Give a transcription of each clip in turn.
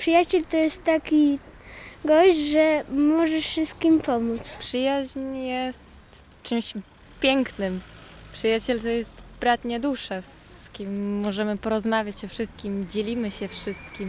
Przyjaciel to jest taki gość, że możesz wszystkim pomóc. Przyjaźń jest czymś pięknym. Przyjaciel to jest bratnia dusza, z kim możemy porozmawiać o wszystkim, dzielimy się wszystkim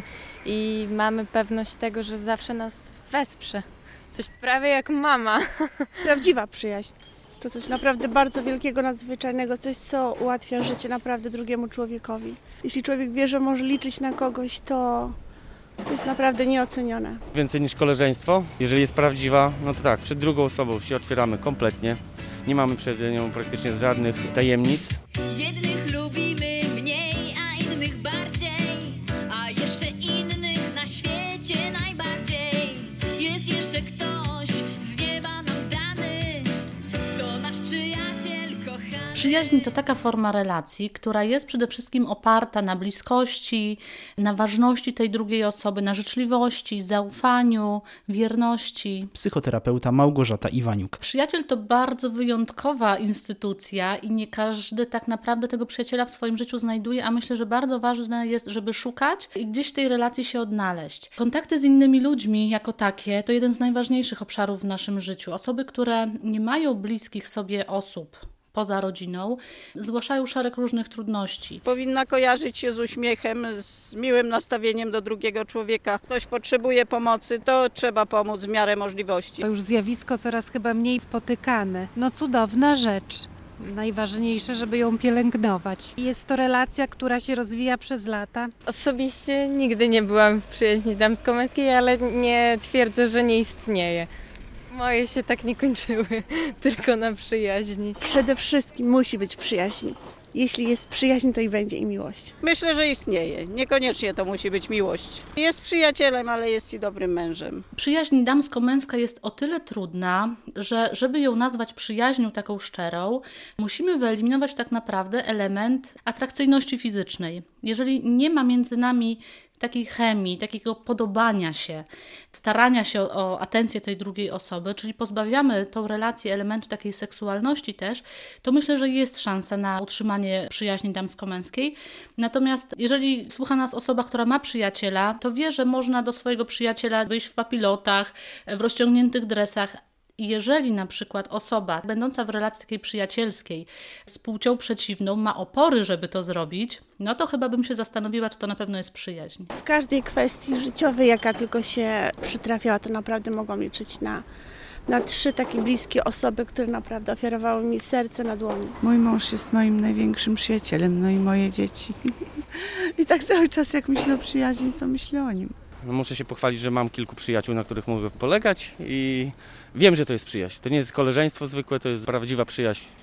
i mamy pewność tego, że zawsze nas wesprze. Coś prawie jak mama. Prawdziwa przyjaźń. To coś naprawdę bardzo wielkiego, nadzwyczajnego, coś, co ułatwia życie naprawdę drugiemu człowiekowi. Jeśli człowiek wie, że może liczyć na kogoś, to jest naprawdę nieocenione. Więcej niż koleżeństwo. Jeżeli jest prawdziwa, no to tak, przed drugą osobą się otwieramy kompletnie. Nie mamy przed nią praktycznie żadnych tajemnic. Jednych lubimy mniej, a innych bardziej, a jeszcze innych na świecie najbardziej. Jest jeszcze ktoś z nieba nam dany, to nasz przyjaciel kochany. Przyjaźń to taka forma relacji, która jest przede wszystkim oparta na bliskości, na ważności tej drugiej osoby, na życzliwości, zaufaniu, wierności. Psychoterapeuta Małgorzata Iwaniuk. Przyjaciel to bardzo wyjątkowa instytucja i nie każdy tak naprawdę tego przyjaciela w swoim życiu znajduje, a myślę, że bardzo ważne jest, żeby szukać i gdzieś w tej relacji się odnaleźć. Kontakty z innymi ludźmi jako takie to jeden z najważniejszych obszarów w naszym życiu. Osoby, które nie mają bliskich sobie osób poza rodziną, zgłaszają szereg różnych trudności. Powinna kojarzyć się z uśmiechem, z miłym nastawieniem do drugiego człowieka. Ktoś potrzebuje pomocy, to trzeba pomóc w miarę możliwości. To już zjawisko coraz chyba mniej spotykane. No cudowna rzecz. Najważniejsze, żeby ją pielęgnować. Jest to relacja, która się rozwija przez lata. Osobiście nigdy nie byłam w przyjaźni damsko-męskiej, ale nie twierdzę, że nie istnieje. Moje się tak nie kończyły, tylko na przyjaźni. Przede wszystkim musi być przyjaźń. Jeśli jest przyjaźń, to i będzie i miłość. Myślę, że istnieje. Niekoniecznie to musi być miłość. Jest przyjacielem, ale jest i dobrym mężem. Przyjaźń damsko-męska jest o tyle trudna, że żeby ją nazwać przyjaźnią taką szczerą, musimy wyeliminować tak naprawdę element atrakcyjności fizycznej. Jeżeli nie ma między nami takiej chemii, takiego podobania się, starania się o atencję tej drugiej osoby, czyli pozbawiamy tą relację elementu takiej seksualności też, to myślę, że jest szansa na utrzymanie przyjaźni damsko-męskiej. Natomiast jeżeli słucha nas osoba, która ma przyjaciela, to wie, że można do swojego przyjaciela wyjść w papilotach, w rozciągniętych dresach. I jeżeli na przykład osoba będąca w relacji takiej przyjacielskiej z płcią przeciwną ma opory, żeby to zrobić, no to chyba bym się zastanowiła, czy to na pewno jest przyjaźń. W każdej kwestii życiowej, jaka tylko się przytrafiała, to naprawdę mogłam liczyć na 3 takie bliskie osoby, które naprawdę ofiarowały mi serce na dłoni. Mój mąż jest moim największym przyjacielem, no i moje dzieci. I tak cały czas jak myślę o przyjaźni, to myślę o nim. No muszę się pochwalić, że mam kilku przyjaciół, na których mogę polegać i wiem, że to jest przyjaźń. To nie jest koleżeństwo zwykłe, to jest prawdziwa przyjaźń.